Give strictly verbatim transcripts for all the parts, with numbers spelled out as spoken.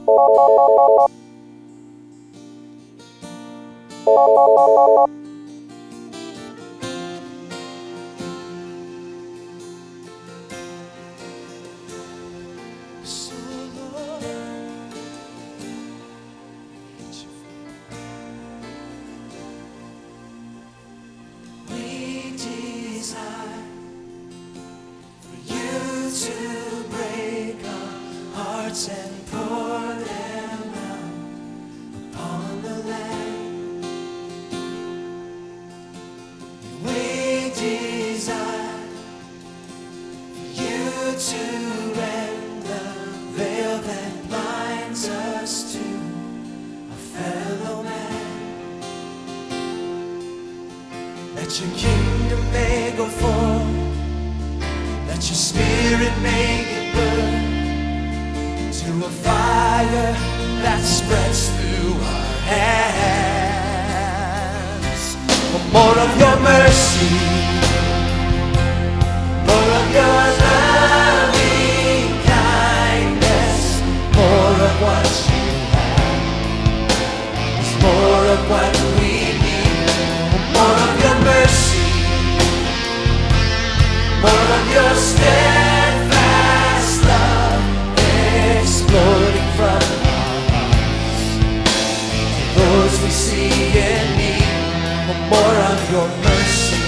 And pour them out upon the land. We desire for you to rend the veil that binds us to a fellow man. Let your kingdom may go forth, let your spirit make it burn to a fire that spreads through our hands. More of your mercy, more of your loving kindness, more of what you have is more of what we need. More of your mercy, more of your steadfast love exploding from our hearts. Those we see in need, more of your mercy.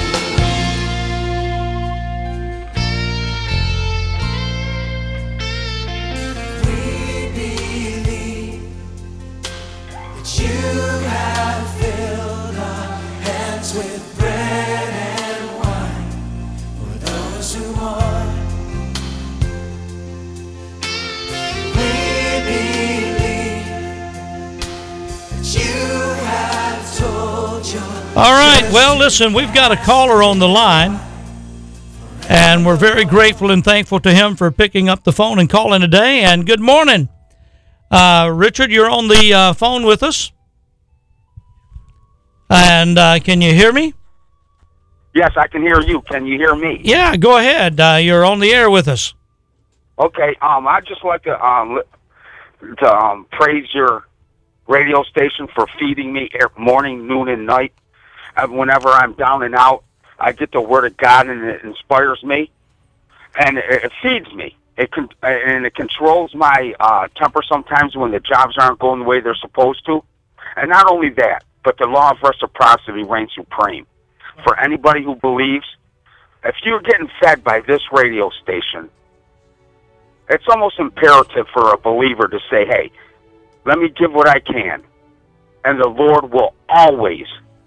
We believe that you have filled our hands with bread and wine for those who want. All right, well, listen, we've got a caller on the line, and we're very grateful and thankful to him for picking up the phone and calling today. And good morning. Uh, Richard, you're on the uh, phone with us. And uh, can you hear me? Yes, I can hear you. Can you hear me? Yeah, go ahead. Uh, you're on the air with us. Okay, um, I'd just like to, um, to um, praise your radio station for feeding me morning, noon, and night. Whenever I'm down and out, I get the Word of God, and it inspires me, and it, it feeds me. It con- and it controls my uh, temper sometimes when the jobs aren't going the way they're supposed to. And not only that, but the law of reciprocity reigns supreme. For anybody who believes, if you're getting fed by this radio station, it's almost imperative for a believer to say, hey, let me give what I can. And the Lord will always,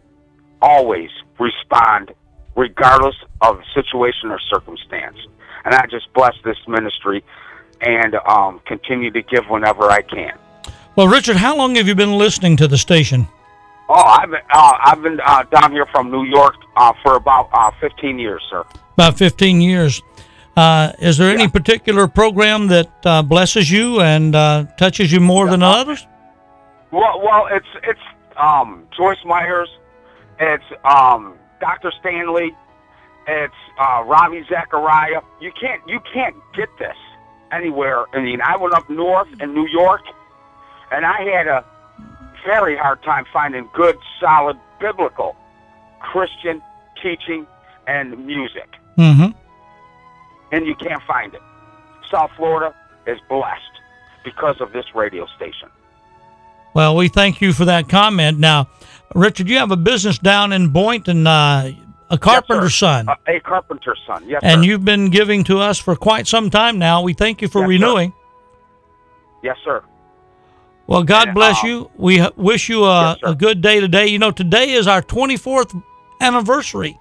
always respond regardless of situation or circumstance. And I just bless this ministry and um, continue to give whenever I can. Well, Richard, how long have you been listening to the station? Oh, I've been, uh, I've been uh, down here from New York uh, for about uh, fifteen years, sir. About fifteen years. Uh, is there any Yeah. particular program that uh, blesses you and uh, touches you more than others? Well, well, it's it's um, Joyce Myers, it's um, Doctor Stanley, it's uh, Ravi Zachariah. You can't you can't get this anywhere. I mean, I went up north in New York, and I had a very hard time finding good, solid, biblical, Christian teaching and music. Mm-hmm. And you can't find it. South Florida is blessed because of this radio station. Well, we thank you for that comment. Now, Richard, you have a business down in Boynton, uh, a carpenter's Yes, sir. son. Uh, a carpenter's son, yes, And sir. you've been giving to us for quite some time now. We thank you for Yes, renewing. Sir. Yes, sir. Well, God And, bless um, you. We h- wish you a, Yes, sir. a good day today. You know, today is our twenty-fourth anniversary.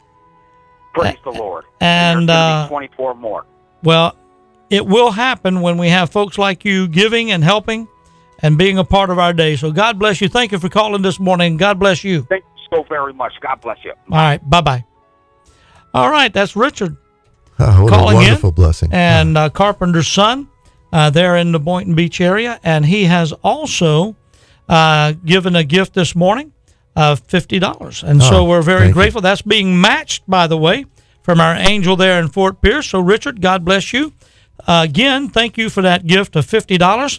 Praise the Lord. and, And there's going to uh, be twenty-four more. Well, it will happen when we have folks like you giving and helping and being a part of our day. So God bless you. Thank you for calling this morning. God bless you. Thank you so very much. God bless you. All right. Bye-bye. All right. That's Richard Oh, what calling a wonderful in. blessing. And uh, Carpenter's son uh, there in the Boynton Beach area. And he has also uh, given a gift this morning of fifty dollars. And Oh, so we're very thank grateful. That's being matched, by the way, from our angel there in Fort Pierce. So, Richard, God bless you. Uh, again, thank you for that gift of fifty dollars.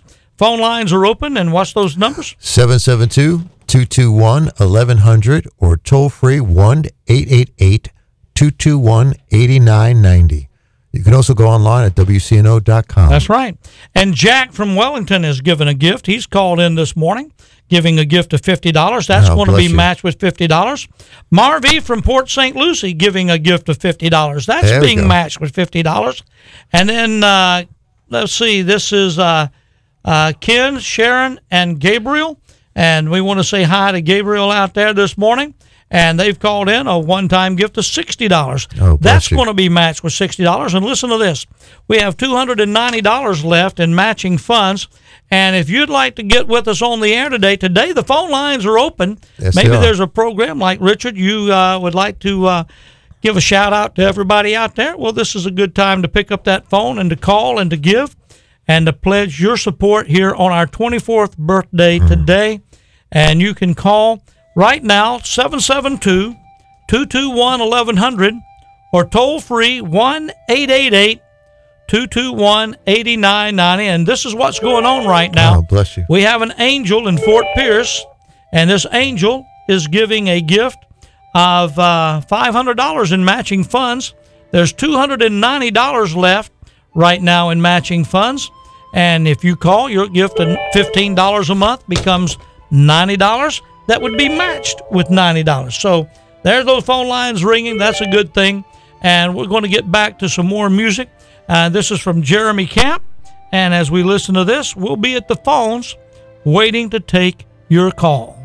phone lines are open, and what's those numbers? seven seven two, two two one, eleven hundred or toll free one eight eight eight, two two one, eight nine nine zero. You can also go online at W C N O dot com. That's right. And Jack from Wellington has given a gift. He's called in this morning, giving a gift of fifty dollars. That's Oh, going to bless be you. matched with fifty dollars. Marvy from Port Saint Lucie giving a gift of fifty dollars. That's There we being go. matched with fifty dollars. And then, uh, let's see, this is uh, uh, Ken, Sharon, and Gabriel. And we want to say hi to Gabriel out there this morning. And they've called in a one-time gift of sixty dollars. Oh, bless That's you. going to be matched with sixty dollars. And listen to this. We have two hundred ninety dollars left in matching funds. And if you'd like to get with us on the air today, today the phone lines are open. Yes, Maybe they are. there's a program like Richard you uh, would like to uh, give a shout-out to everybody out there. Well, this is a good time to pick up that phone and to call and to give and to pledge your support here on our twenty-fourth birthday Mm. today. And you can call right now, seven seven two, two two one, eleven hundred, or toll free one eight eight eight, two two one, eight nine nine zero. And this is what's going on right now. Oh, bless you. We have an angel in Fort Pierce, and this angel is giving a gift of uh, five hundred dollars in matching funds. There's two hundred ninety dollars left right now in matching funds. And if you call, your gift of fifteen dollars a month becomes ninety dollars. That would be matched with ninety dollars. So there's those phone lines ringing. That's a good thing. And we're going to get back to some more music. Uh, this is from Jeremy Camp. And as we listen to this, we'll be at the phones waiting to take your call.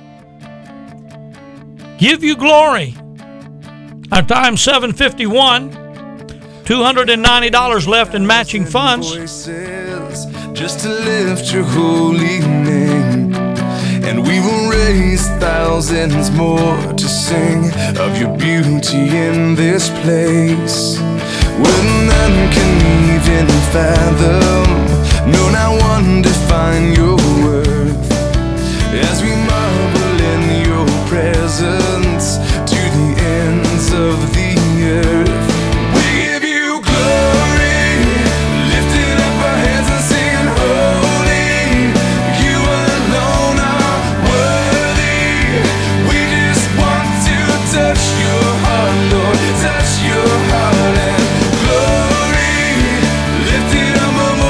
Give you glory. Our time seven fifty-one. two hundred ninety dollars left in matching funds. Voices just to lift your holy name. And we will raise thousands more to sing of your beauty in this place. Well, none can even fathom, no, not one define your worth. As we marvel in your presence to the ends of the earth. We give you glory, lifting up our hands and singing holy. You alone are worthy. We just want to touch your heart, Lord, touch your heart and glory, lifting up our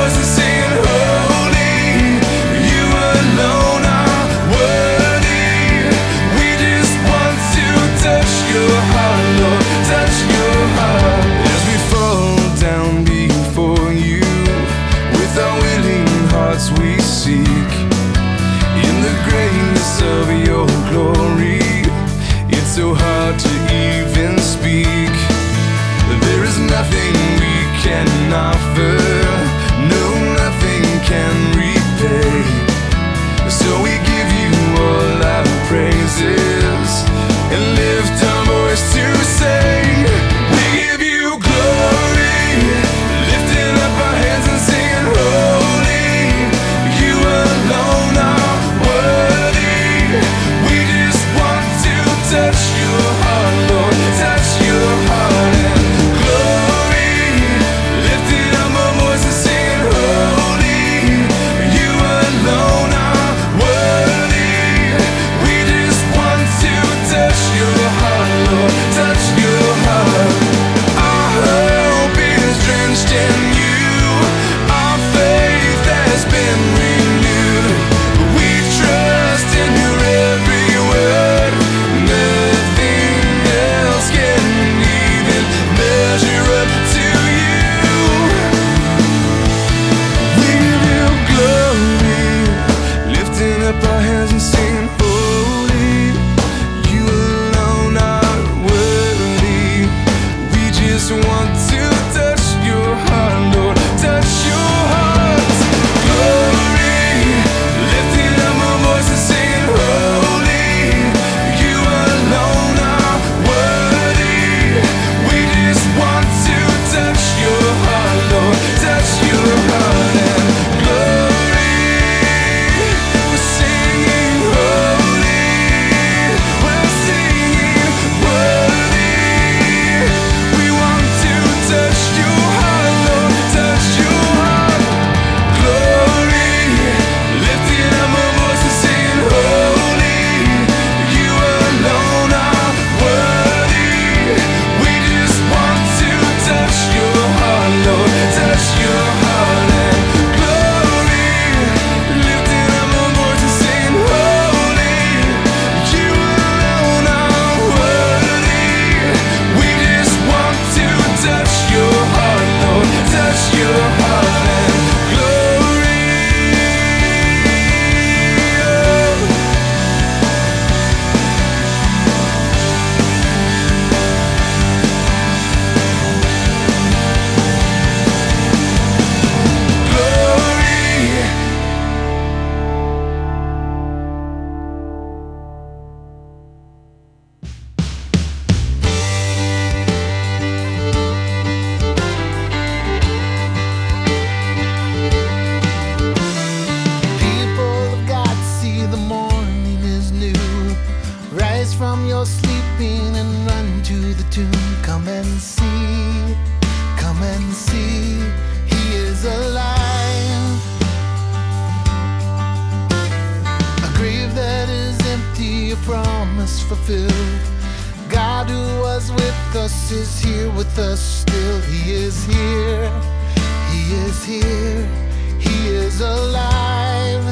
promise fulfilled. God who was with us is here with us still. He is here, He is here, He is alive.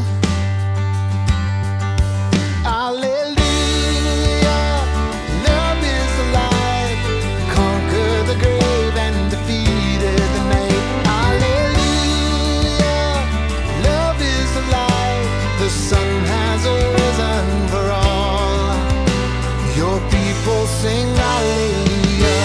Hallelujah, love is alive. Conquer the grave and defeated the night. Hallelujah, love is alive. The sun has arisen for all. Your people sing hallelujah.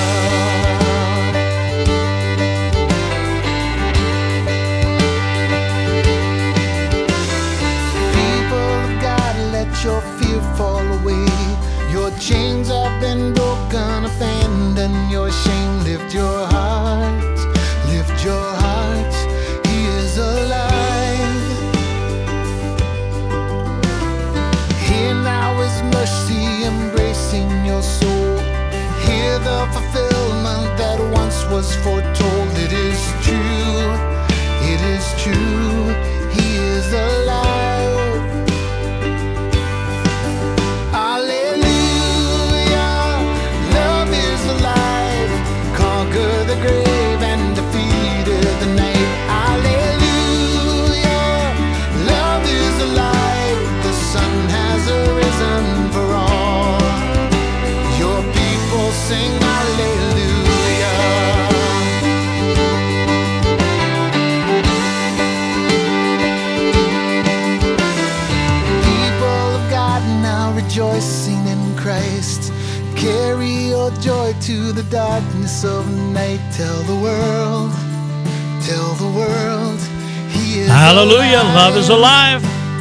People of God, let your fear fall away. Your chains have been broken, abandon your shame. Lift your heart, lift your heart. He is alive. Here now is mercy embracing your soul. Hear the fulfillment that once was foretold. It is true, it is true, He is alive. Hallelujah, love is alive. Conquer the grave and defeated the night. Hallelujah, love is alive. The sun has arisen for all. Your people sing hallelujah. People of God now rejoicing in Christ. Carry your joy to the darkness of night. Tell the world, tell the world, He is Hallelujah. alive. Love is alive.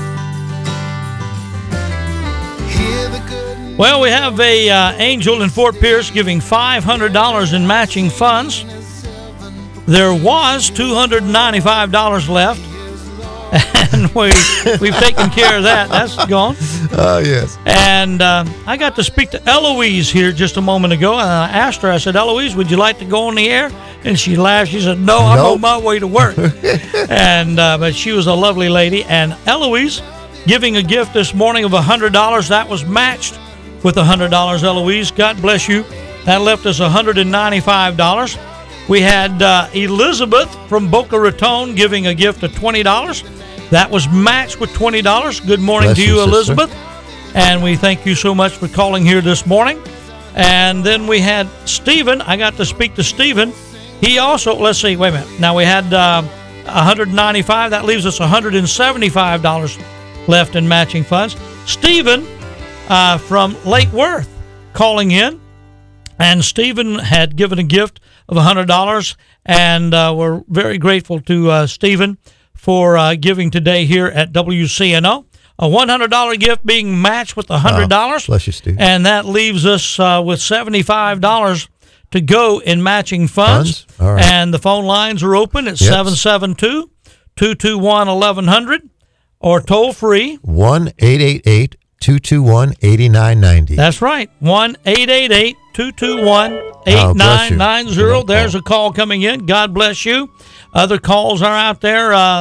Hear the good news. Well, we have a uh, angel in Fort Pierce giving five hundred dollars in matching funds. There was two hundred ninety-five dollars left, and we, we've taken care of that. That's gone. Oh, yes. And uh, I got to speak to Eloise here just a moment ago, and I asked her, I said, Eloise, would you like to go on the air? And she laughed. She said, no, I'm Nope. on my way to work. and uh, But she was a lovely lady. And Eloise giving a gift this morning of one hundred dollars. That was matched with one hundred dollars, Eloise. God bless you. That left us one hundred ninety-five dollars. We had uh, Elizabeth from Boca Raton giving a gift of twenty dollars. That was matched with twenty dollars. Good morning Bless to you, you, sister. Elizabeth. And we thank you so much for calling here this morning. And then we had Stephen. I got to speak to Stephen. He also, let's see, wait a minute. Now we had uh, one hundred ninety-five dollars. That leaves us one hundred seventy-five dollars left in matching funds. Stephen uh, from Lake Worth calling in. And Stephen had given a gift of one hundred dollars. And uh, we're very grateful to uh, Stephen for uh, giving today here at W C N O. A one hundred dollars gift being matched with one hundred dollars. Oh, bless you, Steve. And that leaves us uh, with seventy-five dollars to go in matching funds. Funds? All right. And the phone lines are open at Yep. seven seven two, two two one, eleven hundred or toll free. one eight eight eight, two two one, eight nine nine zero. That's right. one eight eight eight, two two one, Oh, eight bless you. nine nine Good zero. call. There's a call coming in. God bless you. Other calls are out there. Uh,